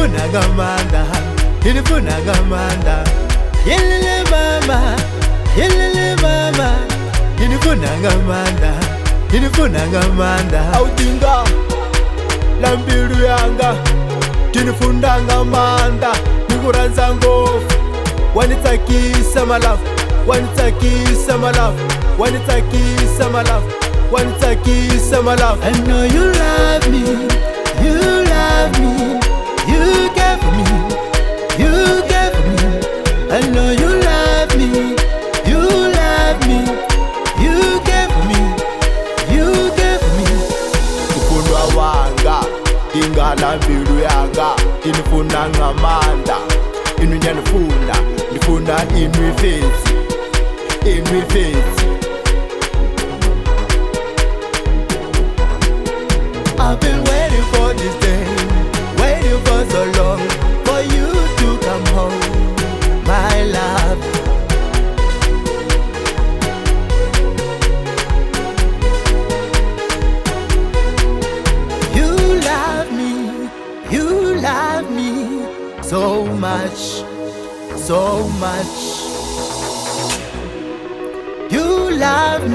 inifuna ngamanda, inifuna ngamanda. Yelele mama, yelele mama, inifuna ngamanda, inifuna ngamanda. Autinga lambiru yanga, tinifunda ngamanda. Nikuranza ngofu, wanitakisa malafu, wanitakisa malafu, wanitakisa malafu, wanitakisa malafu. I know you love me, you love me, you care for me, you care for me. I know you love me, you love me, you care for me, you care for me. Kufundwa wanga, ingala mbilu yanga, inifuna ngamanda. Inu nyanifuna, nifuna inwifezi, inwifezi. I've been waiting for this day, waiting for so long, for you to come home, my love. You love me so much, so much. You love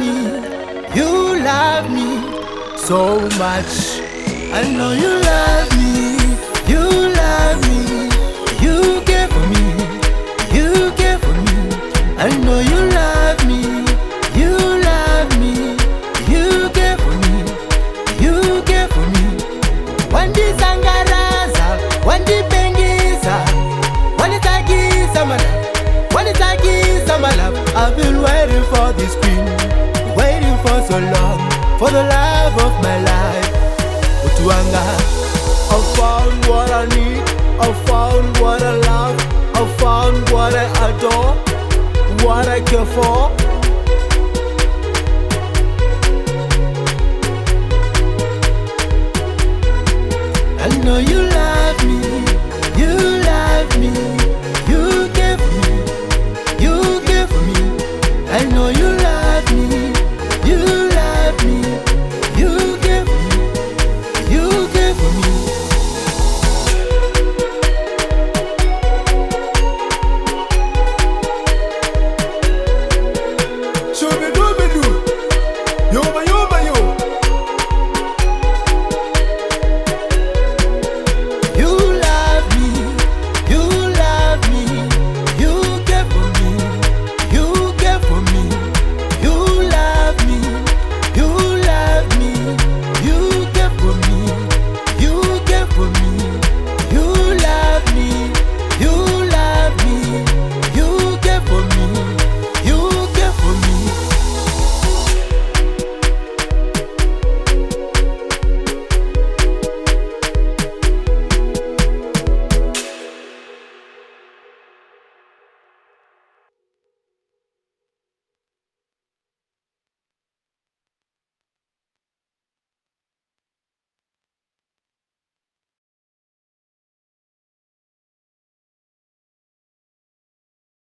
me so much. I know you love me, you love me, you care for me, you care for me. I know you love me, you love me, you care for me, you care for me. Wandi sangaraza, wandi pengisa, wandi takisa malap, wandi takisa malap. I've been waiting for this queen, waiting for so long, for the love of my life. Utuanga, I found what I need, I found what I love, I found what I adore, what I care for.